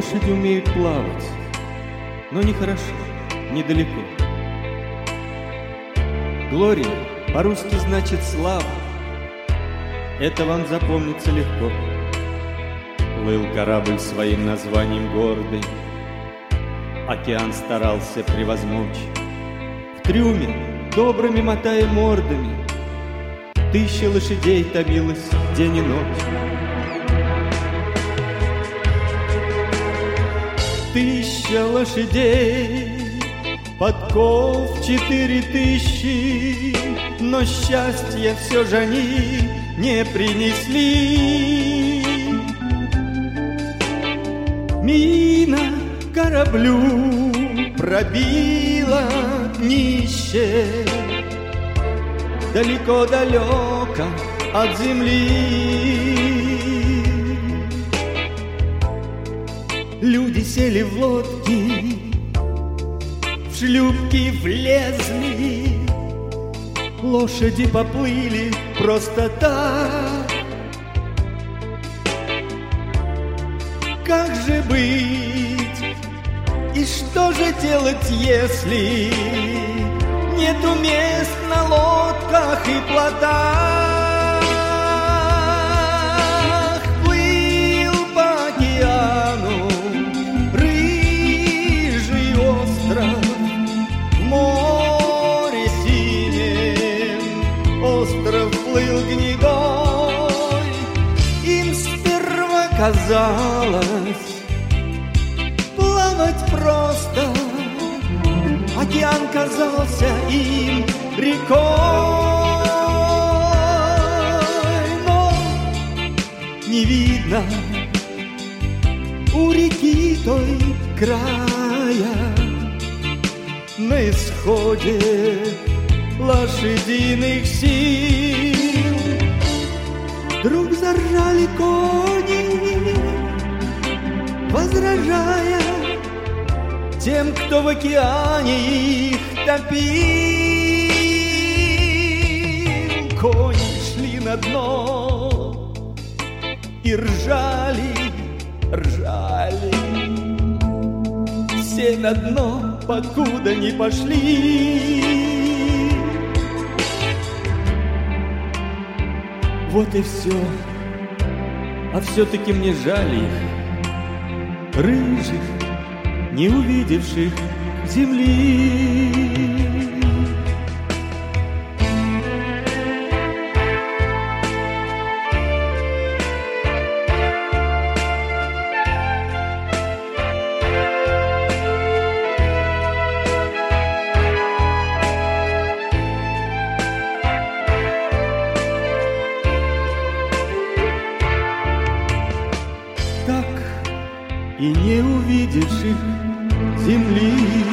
Лошади умеют плавать, но нехорошо, недалеко. Глория по-русски значит слава. Это вам запомнится легко. Плыл корабль своим названием гордый, океан старался превозмочь. В трюме, добрыми мотая мордами, 1000 лошадей томилось день и ночь. 1000 лошадей, подков 4000, но счастья все же они не принесли. Мина кораблю пробила днище, далеко-далеко от земли. Люди сели в лодки, в шлюпки влезли, лошади поплыли просто так. Как же быть? И что же делать, если нету мест на лодках и плотах? Плыл по океану рыжий остров, в море синем остров плыл гнедой. Им сперва казалось плавать просто, океан казался им рекой, но не видно у реки той края. На исходе лошадиных сил вдруг заржали кони, возражая тем, кто в океане их топил. Кони шли на дно и ржали, ржали. Все на дно, покуда не пошли. Вот и все. А все-таки мне жаль их, рыжих, не увидевших земли. Так и не увидевших земли.